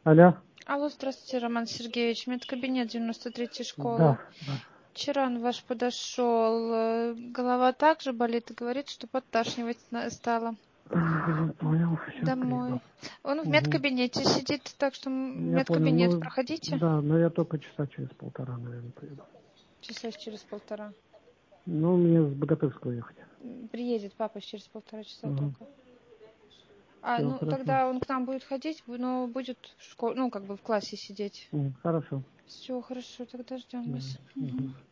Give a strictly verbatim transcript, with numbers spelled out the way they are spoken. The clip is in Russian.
Алло. Алло, здравствуйте, Роман Сергеевич. Медкабинет девяносто третьей школы. Да, да. Вчера он ваш подошел. э, Голова также болит и говорит, что подташнивать на- стало. Я понял, сейчас приду. Домой. Он в Угу. медкабинете сидит, так что м, Я понял, медкабинет ну, проходите. да, но я только часа через полтора, наверное, приеду. Часа через полтора. Ну, мне с Богатырского ехать. М, Приедет папа через полтора часа Угу. только. А, Все, ну хорошо. тогда он к нам будет ходить, бу- но будет в школе, ну как бы в классе сидеть. М, Хорошо. Все, хорошо, тогда ждем Да. вас. Угу. Мгм.